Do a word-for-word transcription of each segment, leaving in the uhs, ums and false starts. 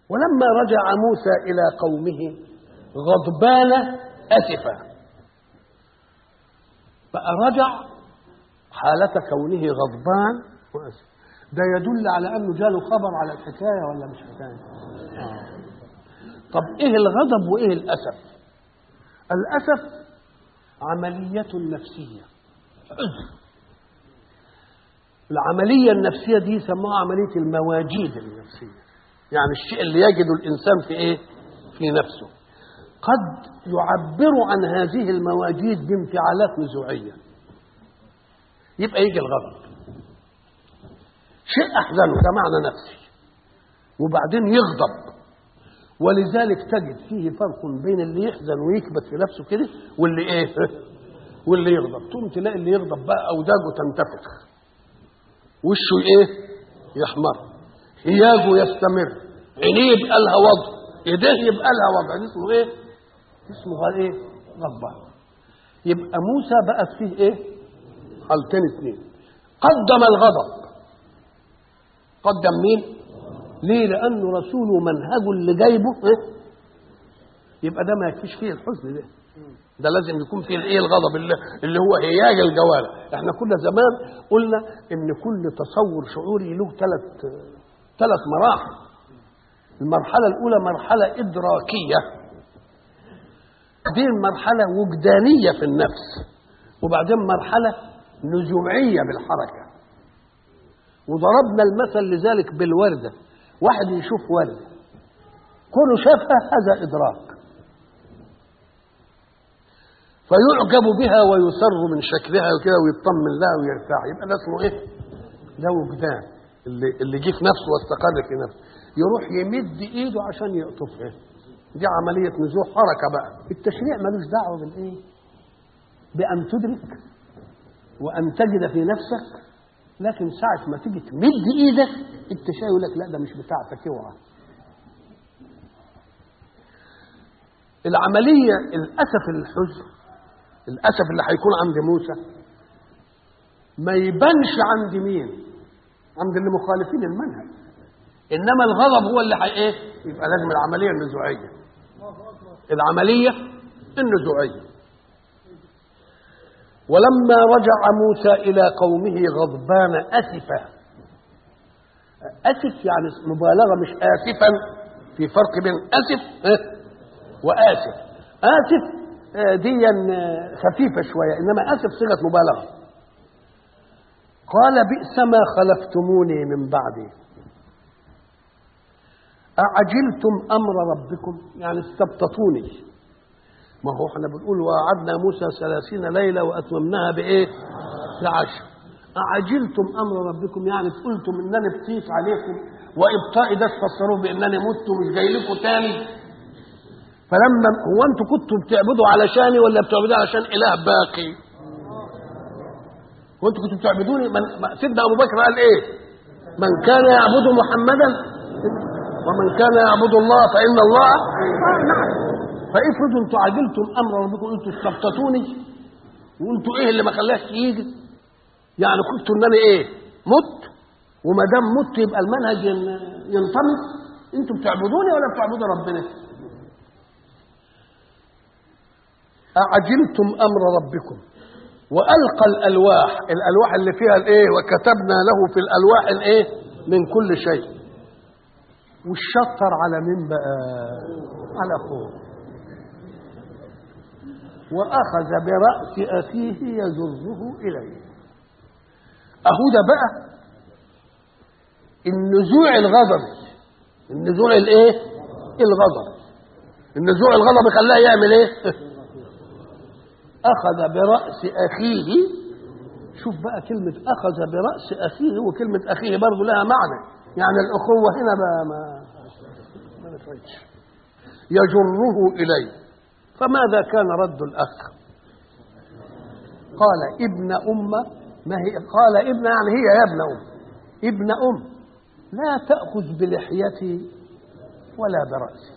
ولما رجع موسى إلى قومه غضبان أسفا، بقى رجع حالة كونه غضبان وأسف. ده يدل على أنه جاله خبر على الحكاية ولا مش حكاية؟ آه. طب إيه الغضب وإيه الأسف؟ الأسف عملية نفسية، حزن. العملية النفسية دي سموها عملية المواجيد النفسية، يعني الشيء اللي يجده الإنسان في إيه؟ في نفسه. قد يعبر عن هذه المواجيد بانفعالات نزوعية، يبقى يجي الغضب، شيء أحزنه، ده معنى نفسي، وبعدين يغضب. ولذلك تجد فيه فرق بين اللي يحزن ويكبت في نفسه كده واللي إيه؟ واللي يغضب. تقوم تلاقي اللي يغضب بقى أوداجه تنتفخ، وشه إيه؟ يحمر، هياجه يستمر، عينيه يبقى لها وضع، ايديه يبقى لها وضع. اسمه ايه؟ اسمه ايه؟ غضبان. يبقى موسى بقت فيه ايه؟ حالتين اثنين. قدم الغضب. قدم مين؟ ليه؟ لانه رسوله منهجه اللي جايبه إيه؟ يبقى ده ما يكفيش فيه الحزن ده، ده لازم يكون فيه الايه؟ الغضب اللي, اللي هو هياج الجوارح. احنا كنا زمان قلنا ان كل تصور شعوري له ثلاث ثلاث مراحل. المرحلة الأولى مرحلة إدراكية، بعدين مرحلة وجدانية في النفس، وبعدين مرحلة نزوعية بالحركة. وضربنا المثل لذلك بالوردة. واحد يشوف وردة، كونه شافها هذا إدراك، فيعجب بها ويسر من شكلها وكده ويطمن لها ويرتاح، يبقى ده اسمه إيه؟ ده وجدان، اللي اللي جه في نفسه واستقر في نفسه، يروح يمد ايده عشان يقطفها. دي عمليه نزوع حركه بقى. التشريع ملوش دعوه بالايه؟ بان تدرك وان تجد في نفسك، لكن ساعه ما تيجي تمد ايدك التشريع يقول لك لا ده مش بتاعتك، اوعى. العمليه الاسف الحزن، الاسف اللي هيكون عند موسى ما يبانش عند مين؟ عند اللي مخالفين المنهج. انما الغضب هو اللي حي ايه؟ يبقى لازم العمليه النزوعيه، العمليه النزوعيه. ولما رجع موسى الى قومه غضبان اسفا. اسف يعني مبالغه، مش اسفا، في فرق بين اسف واسف. اسف دي خفيفه شويه، انما اسف صيغه مبالغه. قال بئس ما خلفتموني من بعدي أعجلتم أمر ربكم، يعني استبطتوني. ما هو احنا بنقول وعدنا موسى ثلاثين ليلة وأتممناها بإيه؟ بعشر. أعجلتم أمر ربكم يعني قلتم إنني بطيت عليكم، وإبطائي ده تفسروه بإنني مت ومش جاي لكم تاني. فلما هو أنتم كنتوا بتعبدوا علشاني ولا بتعبدوا علشان إله باقي؟ وأنتم كنتوا بتعبدوني. من سيدنا أبو بكر قال إيه؟ من كان يعبد محمدا ومن كان يعبد الله فإن الله نعم. فافرضوا انتوا عجلتم امر ربكم، انتوا استبطتوني وانتوا ايه اللي ما خلاش يجي؟ يعني قلتوا ان انا ايه؟ مت، وما دام مت يبقى المنهج ينطمس. انتوا بتعبدوني ولا بتعبدوا ربنا؟ اعجلتم امر ربكم والقى الالواح، الالواح اللي فيها الايه؟ وكتبنا له في الالواح الايه؟ من كل شيء. والشطر على مين بقى؟ على اخوه. واخذ براس اخيه يجره اليه. اهو ده بقى النزوع الغضبي، النزوع الايه؟ الغضب. النزوع الغضبي خلاه يعمل ايه؟ اخذ براس اخيه. شوف بقى كلمه اخذ براس اخيه وكلمه اخيه برضه لها معنى، يعني الأخوة هنا بقى ما ما نفعتش. يجره إليه. فماذا كان رد الأخ؟ قال ابن أم، ما هي قال ابن يعني هي يا ابن أم، ابن أم لا تأخذ بلحيتي ولا برأسي.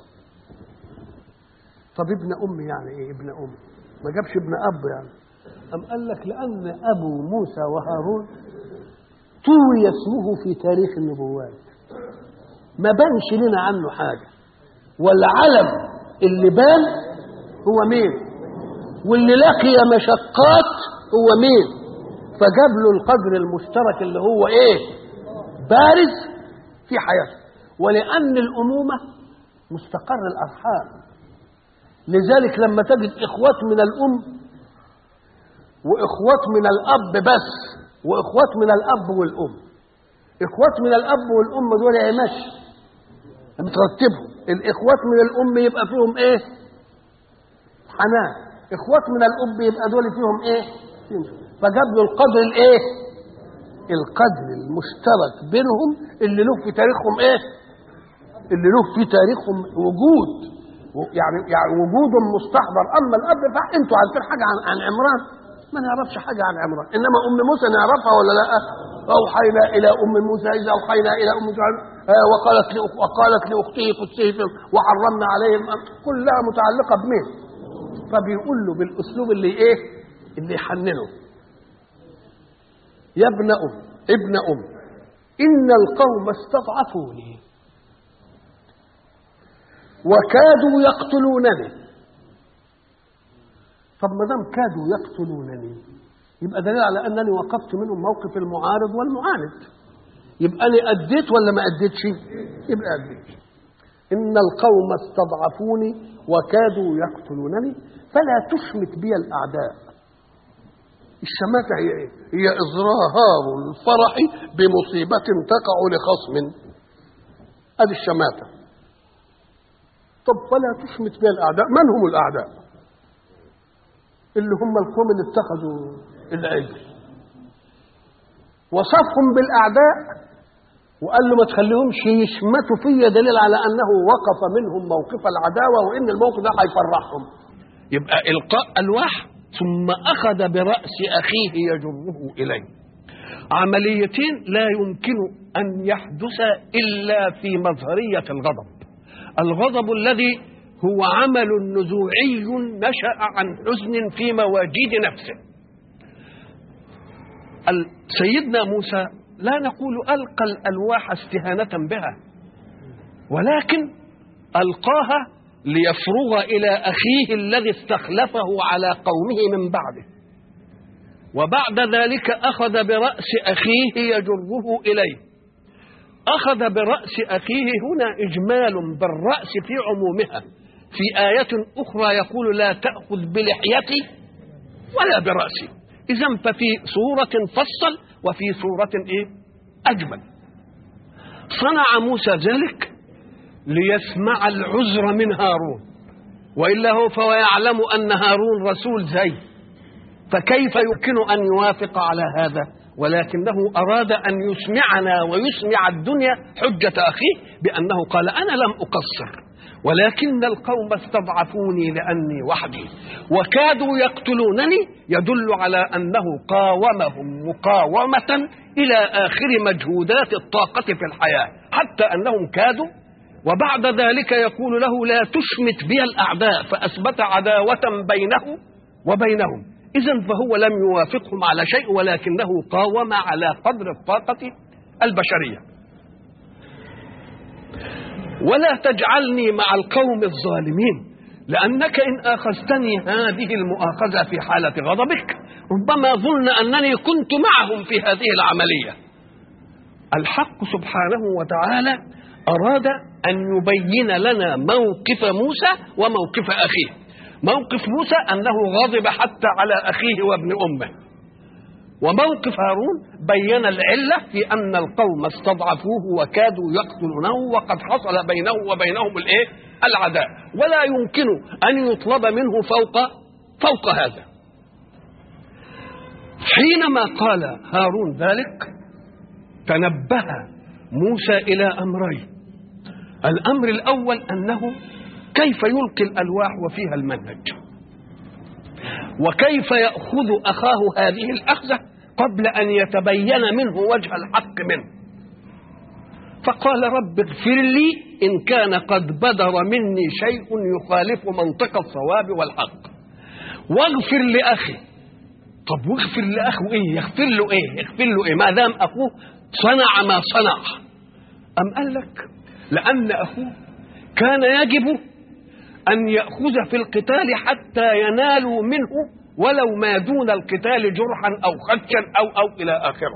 طب ابن أم يعني إيه ابن أم؟ ما جابش ابن أب يعني. أم قال لك لأن أبو موسى وهارون طوي اسمه في تاريخ النبوات، ما بانش لنا عنه حاجة، والعلم اللي بان هو مين؟ واللي لقي مشقات هو مين؟ فجاب له القدر المشترك اللي هو ايه؟ بارز في حياته. ولأن الأمومة مستقر الأرحام، لذلك لما تجد إخوات من الأم وإخوات من الأب بس وإخوات من الأب والأم، إخوات من الأب والأم دول يمشي مترتبهم، الإخوات من الأم يبقى فيهم إيه؟ حنان، إخوات من الأب يبقى دول فيهم إيه؟ فجاب له القدر الإيه؟ القدر المشترك بينهم اللي له في تاريخهم إيه؟ اللي له في تاريخهم وجود، يعني يعني وجود مستحضر. أما الأب فأنتوا عارفين حاجة عن عن عمران؟ ما نعرفش حاجة عن عمران، إنما أم موسى نعرفها ولا لا؟ أوحينا إلى أم موسى إذا أوحينا إلى أم موسى وقالت وقالت لأخته قدسيه وحرمنا عليهم، كلها متعلقة بمين؟ فبيقول له بالأسلوب اللي إيه؟ اللي يحننه: يا ابن أم ابن أم إن القوم استضعفوني وكادوا يقتلونني. طب ما دام كادوا يقتلونني يبقى دليل على أنني وقفت منهم موقف المعارض والمعاند، يبقى أنا أديت ولا ما أديتش؟ يبقى أديت. إن القوم استضعفوني وكادوا يقتلونني فلا تشمت بي الأعداء. الشماتة هي إيه؟ هي إظهار الفرح بمصيبة تقع لخصم، هذه الشماتة. طب فلا تشمت بي الأعداء، من هم الأعداء؟ اللي هم القوم اللي اتخذوا العجل، وصفهم بالأعداء وقال له ما تخليهمش يشمتوا فيا، دليل على أنه وقف منهم موقف العداوة وإن الموقف ده هيفرحهم. يبقى إلقاء ألواح ثم أخذ برأس أخيه يجره إليه. عمليتين لا يمكن أن يحدث إلا في مظهرية الغضب. الغضب الذي هو عمل نزوعي نشأ عن حزن في مواجيد نفسه. سيدنا موسى لا نقول ألقى الألواح استهانة بها، ولكن ألقاها ليفرغ إلى أخيه الذي استخلفه على قومه من بعده، وبعد ذلك أخذ برأس أخيه يجره إليه. أخذ برأس أخيه هنا إجمال بالرأس في عمومها، في آية أخرى يقول لا تأخذ بلحيتي ولا برأسي. إذن ففي صورة فصل وفي صورة إيه؟ أجمل. صنع موسى ذلك ليسمع العذر من هارون، وإلا هو فهو يعلم أن هارون رسول زي، فكيف يمكن أن يوافق على هذا؟ ولكنه أراد أن يسمعنا ويسمع الدنيا حجة أخيه بأنه قال أنا لم أقصر، ولكن القوم استضعفوني لأني وحدي وكادوا يقتلونني، يدل على أنه قاومهم مقاومة إلى آخر مجهودات الطاقة في الحياة حتى أنهم كادوا. وبعد ذلك يقول له لا تشمت بي الأعداء، فأثبت عداوة بينه وبينهم. إذن فهو لم يوافقهم على شيء، ولكنه قاوم على قدر الطاقة البشرية. ولا تجعلني مع القوم الظالمين، لأنك إن أخذتني هذه المؤاخذة في حالة غضبك ربما ظن أنني كنت معهم في هذه العملية. الحق سبحانه وتعالى أراد أن يبين لنا موقف موسى وموقف أخيه. موقف موسى أنه غضب حتى على أخيه وابن أمه، وموقف هارون بين العلة في أن القوم استضعفوه وكادوا يقتلونه وقد حصل بينه وبينهم الإيه؟ العداء، ولا يمكن أن يطلب منه فوق فوق هذا. حينما قال هارون ذلك تنبه موسى إلى أمرين. الأمر الأول أنه كيف يلقي الألواح وفيها المنهج، وكيف يأخذ أخاه هذه الأخذة قبل أن يتبين منه وجه الحق منه. فقال رب اغفر لي إن كان قد بدر مني شيء يخالف منطق الصواب والحق، واغفر لأخي. طب واغفر لأخه إيه؟ يغفر له إيه؟ يغفر له إيه ما دام أخوه صنع ما صنع؟ أم قال لك لأن أخوه كان يجب أن يأخذ في القتال حتى ينالوا منه ولو ما دون القتال جرحا أو خدشا أو أو إلى آخره.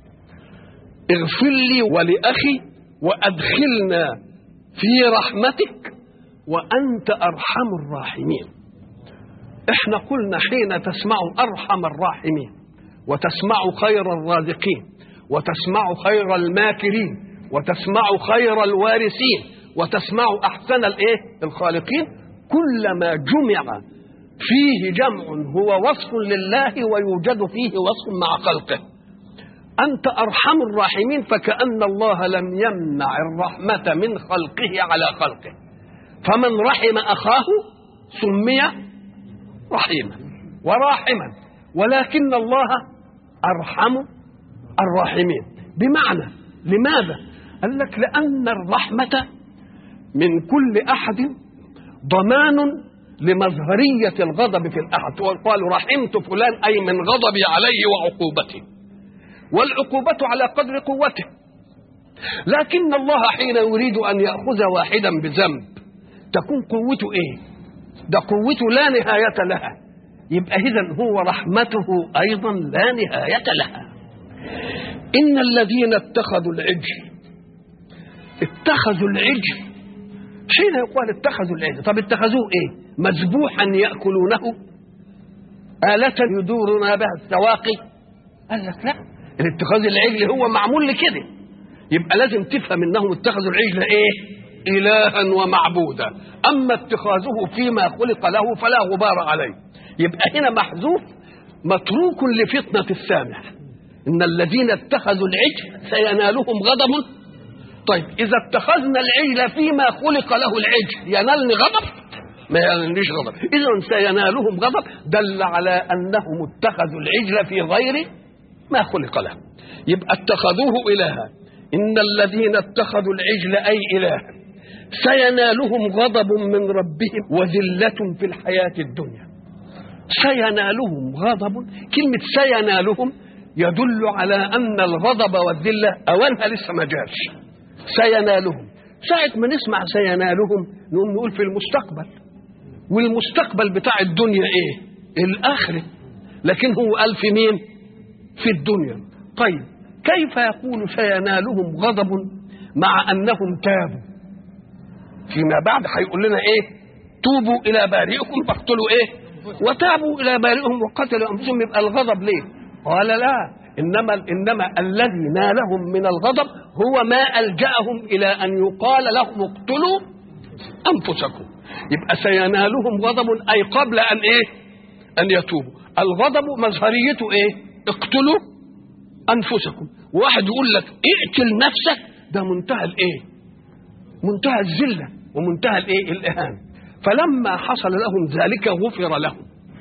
اغفر لي ولأخي وأدخلنا في رحمتك وأنت أرحم الراحمين. احنا قلنا حين تسمع أرحم الراحمين وتسمع خير الرازقين وتسمع خير الماكرين وتسمع خير الوارثين وتسمع أحسن الايه الخالقين، كلما جمع فيه جمع هو وصف لله ويوجد فيه وصف مع خلقه. أنت أرحم الراحمين، فكأن الله لم يمنع الرحمة من خلقه على خلقه، فمن رحم أخاه سمي رحيما وراحما، ولكن الله أرحم الراحمين. بمعنى لماذا؟ قال لك لأن الرحمة من كل أحد ضمان لمظهرية الغضب في الأحد. وقالوا رحمت فلان أي من غضبي عليه وعقوبته، والعقوبة على قدر قوته. لكن الله حين يريد أن يأخذ واحدا بذنب تكون قوته إيه؟ ده قوته لا نهاية لها، يبقى إذن هو رحمته أيضا لا نهاية لها. إن الذين اتخذوا العجل اتخذوا العجل حين يقال اتخذوا العجل، طب اتخذوه ايه؟ مذبوحا يأكلونه، آلة يدورنا بها السواقي؟ قال لك لا، الاتخاذ العجل هو معمول لكده، يبقى لازم تفهم انهم اتخذوا العجل ايه؟ إلها ومعبودا. اما اتخاذه فيما خلق له فلا غبار عليه، يبقى هنا محذوف متروك لفتنة السامع. ان الذين اتخذوا العجل سينالهم غضب. طيب إذا اتخذنا العجل فيما خلق له العجل ينالني غضب؟ ما ينالنيش غضب. إذن سينالهم غضب، دل على أنهم اتخذوا العجل في غير ما خلق له، يبقى اتخذوه إلها. إن الذين اتخذوا العجل أي إلها سينالهم غضب من ربهم وذلة في الحياة الدنيا. سينالهم غضب، كلمة سينالهم يدل على أن الغضب والذلة أولها لسه ما جاش. سينالهم، ساعة ما نسمع سينالهم نقوم نقول في المستقبل، والمستقبل بتاع الدنيا ايه؟ الآخرة، لكن هو قال في مين؟ في الدنيا. طيب كيف يقول سينالهم غضب مع أنهم تابوا؟ فيما بعد هيقول لنا ايه؟ توبوا إلى بارئكم فاقتلوا ايه؟ وتابوا إلى بارئهم وقتلوا أنفسهم. يبقى الغضب ليه؟ قال لا، إنما, إنما الذي نالهم من الغضب هو ما ألجأهم إلى أن يقال لهم اقتلوا أنفسكم. يبقى سينالهم غضب أي قبل أن إيه؟ أن يتوبوا. الغضب مظهريته إيه؟ اقتلوا أنفسكم. واحد يقول لك اقتل نفسك، ده منتهى الإيه؟ منتهى الذلة ومنتهى الإيه؟ الإهانة. فلما حصل لهم ذلك غفر لهم.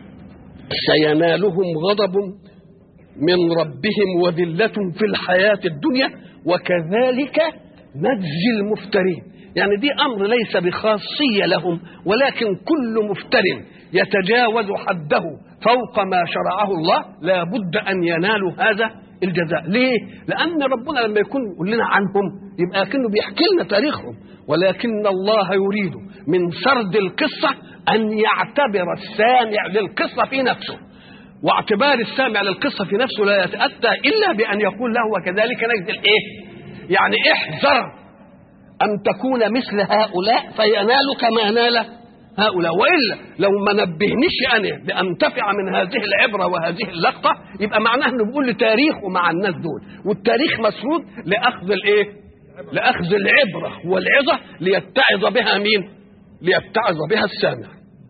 سينالهم غضب من ربهم وذلة في الحياة الدنيا وكذلك نجزي المفترين. يعني دي أمر ليس بخاصية لهم، ولكن كل مفتر يتجاوز حده فوق ما شرعه الله لا بد أن ينالوا هذا الجزاء. ليه؟ لأن ربنا لما يكون يقول لنا عنهم يبقى كأنه بيحكي لنا تاريخهم، ولكن الله يريد من سرد القصة أن يعتبر السامع للقصة في نفسه، واعتبار السامع للقصة في نفسه لا يتأتى إلا بأن يقول له وكذلك نجزي الإيه؟ يعني احذر أن تكون مثل هؤلاء فينالك ما نال هؤلاء، وإلا لو ما نبهنيش أنا لأنتفع من هذه العبرة وهذه اللقطة يبقى معناه أنه بيقول لي تاريخه مع الناس دول، والتاريخ مسرود لأخذ الإيه؟ لأخذ العبرة والعظة ليتعظ بها مين؟ ليتعظ بها السامع.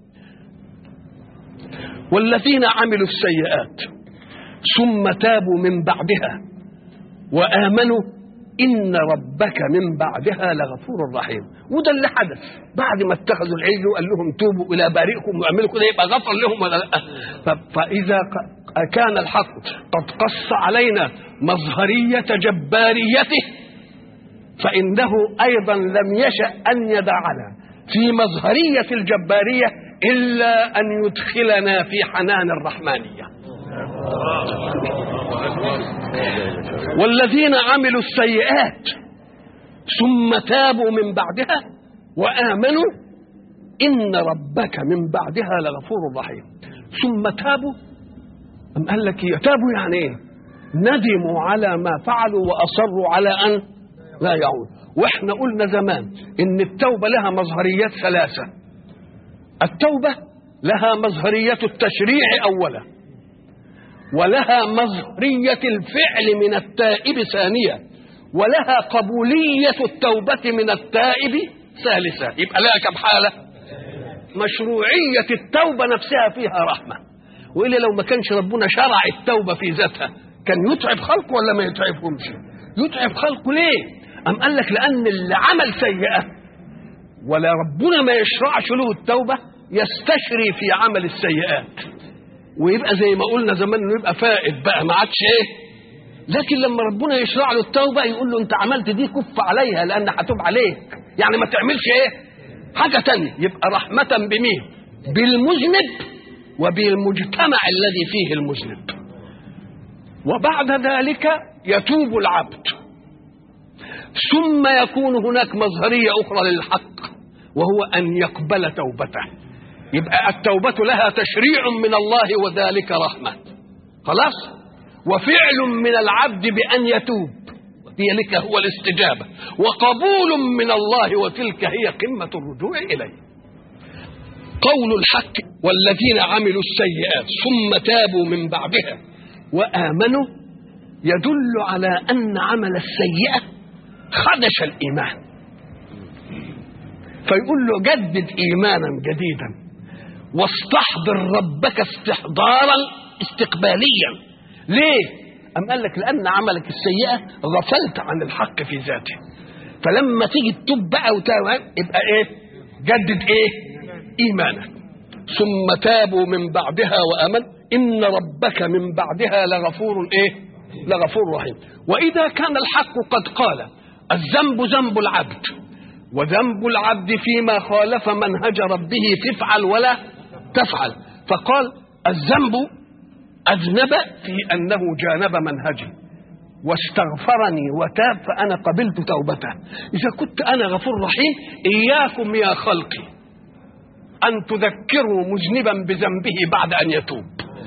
والذين عملوا السيئات ثم تابوا من بعدها وآمنوا إن ربك من بعدها لغفور رحيم. وده اللي حدث بعد ما اتخذوا العجل وقال لهم توبوا إلى بارئكم واعملوا كده، يبقى غفر لهم ولا لا؟ فإذا كان الحق قد قص علينا مظهرية جباريته فإنه أيضا لم يشأ أن يدعنا في مظهرية الجبارية إلا أن يدخلنا في حنان الرحمانية. والذين عملوا السيئات ثم تابوا من بعدها وآمنوا إن ربك من بعدها لغفور رحيم. ثم تابوا، أم قال لك يتابوا يعني إيه؟ ندموا على ما فعلوا وأصروا على أن لا يعود. وإحنا قلنا زمان إن التوبة لها مظهريات ثلاثة. التوبة لها مظهرية التشريع أولا، ولها مظهرية الفعل من التائب ثانيا، ولها قبولية التوبة من التائب ثالثا. يبقى لها كم حالة؟ مشروعية التوبة نفسها فيها رحمة، وإلا لو ما كانش ربنا شرع التوبة في ذاتها كان يتعب خلقه ولا ما يتعبهمش؟ يتعب خلقه ليه؟ أم قال لك لأن اللي عمل سيئة ولا ربنا ما يشرعش له التوبة يستشري في عمل السيئات، ويبقى زي ما قلنا زمان انه يبقى فائد بقى ما عادش ايه. لكن لما ربنا يشرع له التوبة يقول له انت عملت دي كف عليها لأن هتوب عليك، يعني ما تعملش ايه حاجة تانية. يبقى رحمة بمين؟ بالمذنب وبالمجتمع الذي فيه المذنب. وبعد ذلك يتوب العبد، ثم يكون هناك مظهرية أخرى للحق وهو أن يقبل توبته. يبقى التوبة لها تشريع من الله وذلك رحمة، خلاص، وفعل من العبد بأن يتوب ذلك هو الاستجابة، وقبول من الله وتلك هي قمة الرجوع إليه. قول الحق والذين عملوا السيئات ثم تابوا من بعدها وآمنوا يدل على أن عمل السيئة خدش الإيمان، فيقول له جدد إيمانا جديدا واستحضر ربك استحضارا استقباليا. ليه؟ أم قال لك لأن عملك السيئة غفلت عن الحق في ذاته، فلما تيجي تتوب بقى وتوب يبقى إيه؟ جدد إيه؟ إيمانك. ثم تابوا من بعدها وآمنوا إن ربك من بعدها لغفور إيه؟ لغفور رحيم. وإذا كان الحق قد قال الذنب ذنب العبد، وذنب العبد فيما خالف منهج ربه تفعل ولا تفعل، فقال الذنب أذنب في أنه جانب منهجي واستغفرني وتاب فأنا قبلت توبته. إذا كنت أنا غفور رحيم إياكم يا خلقي أن تذكروا مذنبا بذنبه بعد أن يتوب،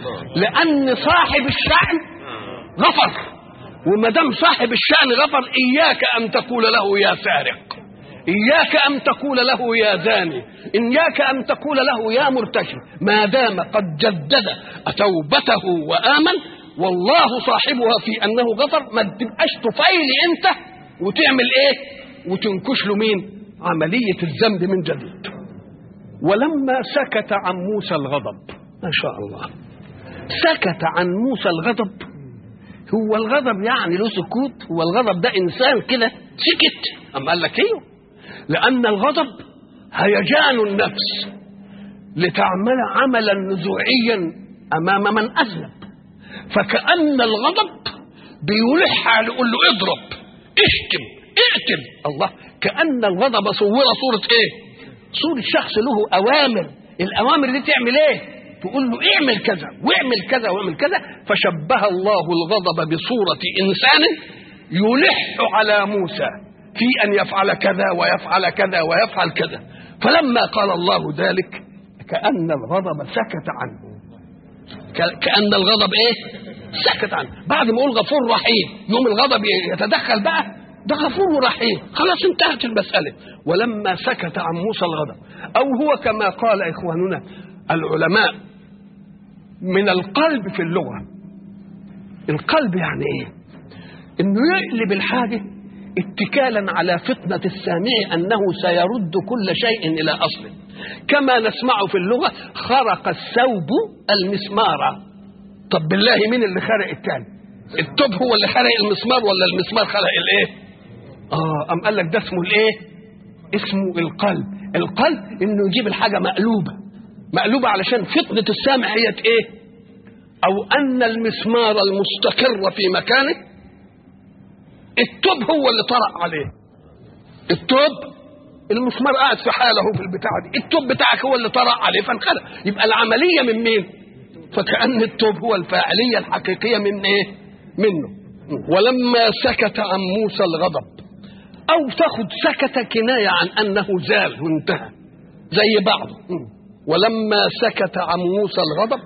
لأن صاحب الشأن غفر، وما دام صاحب الشأن غفر إياك أن تقول له يا سارق، إياك أن تقول له يا زاني، إياك أن تقول له يا مرتشي، ما دام قد جدد توبته وآمن والله صاحبها في أنه غفر. ما تبقاش تفايل أنت وتعمل إيه وتنكش له مين؟ عملية الذنب من جديد. ولما سكت عن موسى الغضب، ما شاء الله، سكت عن موسى الغضب. هو الغضب يعني له سكوت؟ هو الغضب ده إنسان كده سكت؟ أم قال لك ايوه، لأن الغضب هيجان النفس لتعمل عملا نزوعيا أمام من أذنب، فكأن الغضب بيلح على يقول له اضرب اشتم اقتل الله. كأن الغضب صور صورة ايه؟ صورة شخص له أوامر، الأوامر دي تعمل ايه؟ تقول له اعمل كذا واعمل كذا واعمل كذا. فشبه الله الغضب بصورة إنسان يلح على موسى في أن يفعل كذا ويفعل كذا ويفعل كذا. فلما قال الله ذلك كأن الغضب سكت عنه، كأن الغضب ايه؟ سكت عنه. بعد ما يقول غفور رحيم يوم الغضب يتدخل بقى، ده غفور رحيم، خلاص انتهت المسألة. ولما سكت عن موسى الغضب، أو هو كما قال إخواننا العلماء من القلب في اللغة. القلب يعني ايه؟ انه يقلب الحاجة اتكالا على فطنة السامع أنه سيرد كل شيء إلى أصله، كما نسمع في اللغة خرق الثوب المسمار. طب بالله مين اللي خرق التاني؟ التوب هو اللي خرق المسمار ولا المسمار خرق الايه؟ اه ام قال لك ده اسمه الايه؟ اسمه القلب. القلب انه يجيب الحاجة مقلوبة مقلوبة علشان فطنة السامع هي ايه؟ او ان المسمار المستقر في مكانه التوب هو اللي طرق عليه. التوب المسمار قاعد في حاله في البتاعه دي، التوب بتاعك هو اللي طرق عليه فانخلق. يبقى العمليه من مين؟ فكأن التوب هو الفاعليه الحقيقيه من ايه؟ منه. ولما سكت عن موسى الغضب أو تاخد سكت كناية عن أنه زال وانتهى زي بعضه. ولما سكت عن موسى الغضب،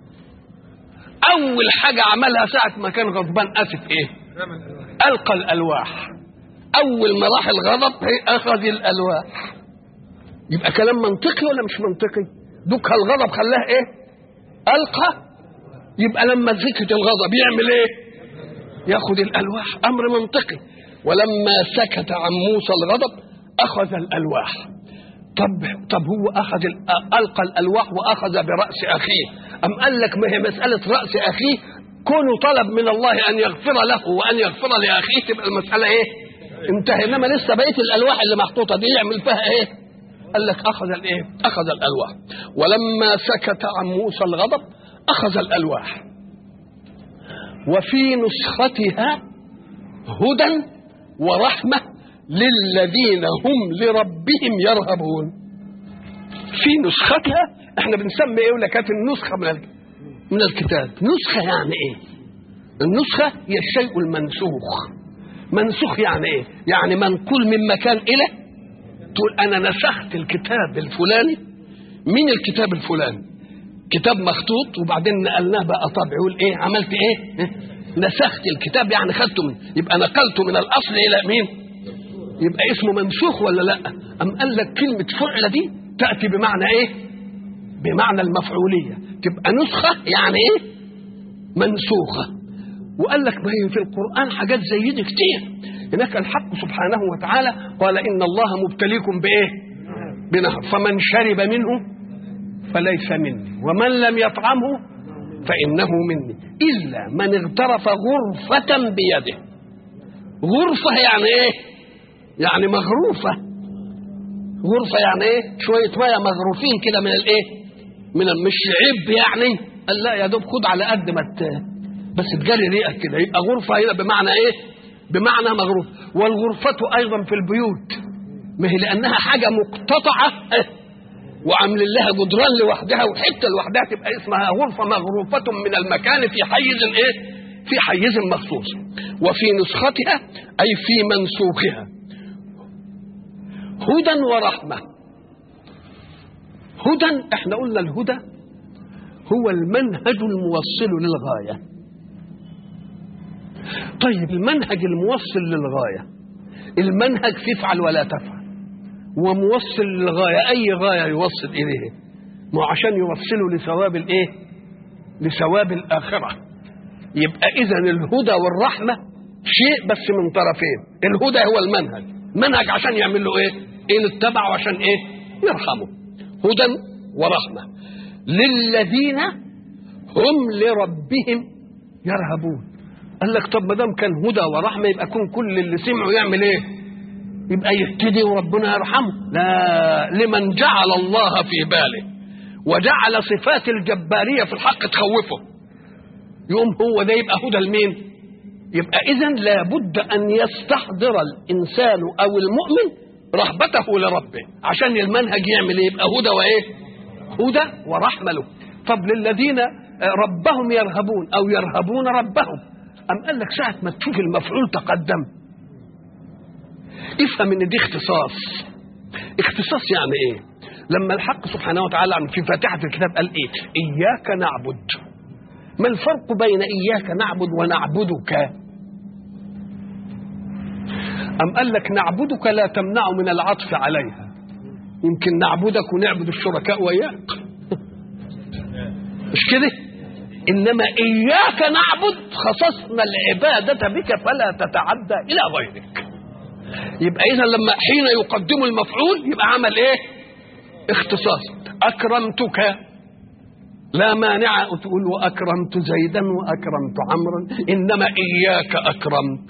أول حاجة عملها ساعة ما كان غضبان أسف إيه؟ ألقى الألواح. أول ما راح الغضب أخذ الألواح. يبقى كلام منطقي ولا مش منطقي؟ دوك الغضب خلاه إيه؟ ألقى. يبقى لما سكت الغضب يعمل إيه؟ ياخذ الألواح. أمر منطقي. ولما سكت عن موسى الغضب أخذ الألواح. طب طب هو أخذ ألقى الألواح وأخذ برأس أخيه. أم قال لك ما هي مسألة رأس أخيه كونه طلب من الله أن يغفر له وأن يغفر لأخيه تبقى المسألة إيه؟ انتهى. إنما لسه بقية الألواح اللي محطوطة دي يعمل فيها إيه؟ قال لك أخذ الإيه؟ أخذ الألواح. ولما سكت عن موسى الغضب أخذ الألواح. وفي نسختها هدى ورحمة للذين هم لربهم يرهبون. في نسختها احنا بنسمي ايه ولا كانت النسخة من من الكتاب. نسخة يعني ايه؟ النسخة هي الشيء المنسوخ. منسوخ يعني ايه؟ يعني منقول من مكان الى، تقول انا نسخت الكتاب الفلاني من الكتاب الفلاني، كتاب مخطوط وبعدين نقلناه بقى طبع. يقول ايه؟ عملت ايه؟ نسخت الكتاب يعني خدته من، يبقى نقلته من الاصل الى مين؟ يبقى اسمه منسوخ ولا لا؟ ام قال لك كلمه فعل دي تاتي بمعنى ايه؟ بمعنى المفعوليه. تبقى نسخه يعني ايه؟ منسوخه. وقال لك ما هي في القران حاجات زي دي كتير. هناك الحق سبحانه وتعالى قال ان الله مبتليكم بايه؟ بنهر فمن شرب منه فليس مني ومن لم يطعمه فانه مني الا من اغترف غرفه بيده. غرفه يعني ايه؟ يعني مغروفة. غرفة يعني ايه؟ شوية مية مغروفين كده من الايه؟ من مش عب يعني. قال لا يا دوب خد على قد ما بس تجري ريقك كده. يبقى غرفة هنا بمعنى ايه؟ بمعنى مغروف. والغرفة ايضا في البيوت ما هي لانها حاجة مقتطعة وعامل لها جدران لوحدها وحتة لوحدها تبقى اسمها غرفة مغروفة من المكان في حيز ايه؟ في حيز مخصوص. وفي نسختها اي في منسوخها هدى ورحمة. هدى احنا قلنا الهدى هو المنهج الموصل للغاية. طيب المنهج الموصل للغاية، المنهج تفعل ولا تفعل وموصل للغاية. أي غاية يوصل إليه؟ ما عشان يوصله لثواب الإيه؟ لثواب الآخرة. يبقى إذن الهدى والرحمة شيء بس من طرفين. الهدى هو المنهج، منهج عشان يعمل له إيه؟ إيه اتبعوا عشان إيه؟ يرحموا. هدى ورحمة للذين هم لربهم يرهبون. قال لك طب ما دام كان هدى ورحمة يبقى كون كل اللي سمعوا يعمل إيه؟ يبقى يهتدي وربنا يرحمه. لا، لمن جعل الله في باله وجعل صفات الجبارية في الحق تخوفه يقوم هو ده يبقى هدى لمين؟ يبقى إذن لابد أن يستحضر الإنسان أو المؤمن رهبته لربه عشان المنهج يعمل إيه؟ يبقى هدى وإيه؟ هدى ورحمة له. طب للذين ربهم يرهبون أو يرهبون ربهم، أم قال لك ساعة ما تشوف المفعول تقدم افهم ان دي اختصاص. اختصاص يعني ايه؟ لما الحق سبحانه وتعالى في فاتحة الكتاب قال ايه؟ اياك نعبد. ما الفرق بين اياك نعبد ونعبدك؟ ام قال لك نعبدك لا تمنع من العطف عليها. يمكن نعبدك ونعبد الشركاء وياك مش كده؟ انما اياك نعبد خصصنا العبادة بك فلا تتعدى الى غيرك. يبقى إذا لما حين يقدم المفعول يبقى عمل إيه؟ اختصاص. أكرمتك لا مانع تقول وأكرمت زيدا وأكرمت عمرا، إنما إياك أكرمت.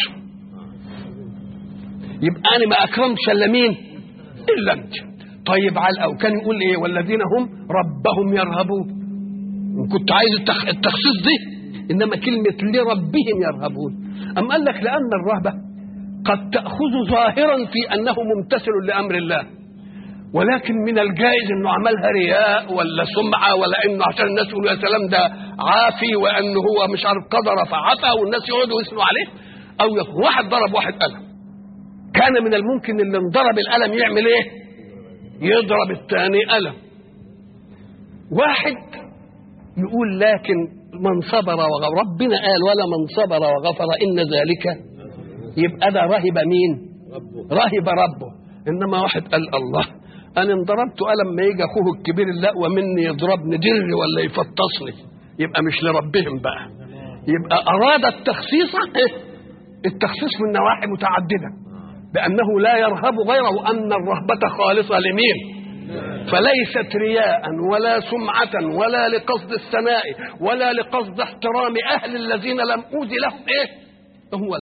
يبقى أنا ما أكرمتش إلا مين؟ إلا أنت. طيب على أو كان يقول إيه؟ والذين هم ربهم يرهبون. إن كنت عايز التخصيص دي، إنما كلمة لربهم يرهبون. أم قال لك لأن الرهبة قد تأخذ ظاهرا في أنه ممتثل لأمر الله، ولكن من الجائز أنه عملها رياء ولا سمعة ولا أنه عشان الناس يقولوا يا سلام ده عافي وأنه هو مش عارف قدر فعفى والناس يقعدوا يسنوا عليه، أو يكون واحد ضرب واحد قلم كان من الممكن اللي انضرب القلم يعمل ايه؟ يضرب الثاني قلم. واحد يقول لكن من صبر وغفر، ربنا قال ولا من صبر وغفر إن ذلك، يبقى ده رهب مين؟ رهب ربه. إنما واحد قال الله أنا انضربت قلم ما يجي أخوه الكبير اللقوى مني يضربني دري ولا يفطسني، يبقى مش لربهم بقى، يبقى أراد التخصيص، التخصيص من نواحي متعددة بأنه لا يرهب غيره، أن الرهبة خالصة لمين؟ فليست رياء ولا سمعة ولا لقصد الثناء ولا لقصد احترام أهل الذين لم أوذي لهم إيه؟ هو